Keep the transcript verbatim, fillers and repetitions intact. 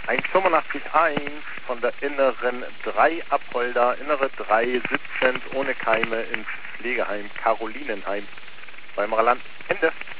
eins fünfundachtzig eins von der inneren drei Abholder, innere drei sitzend ohne Keime ins Pflegeheim Carolinenheim. Weimarer Land, Ende.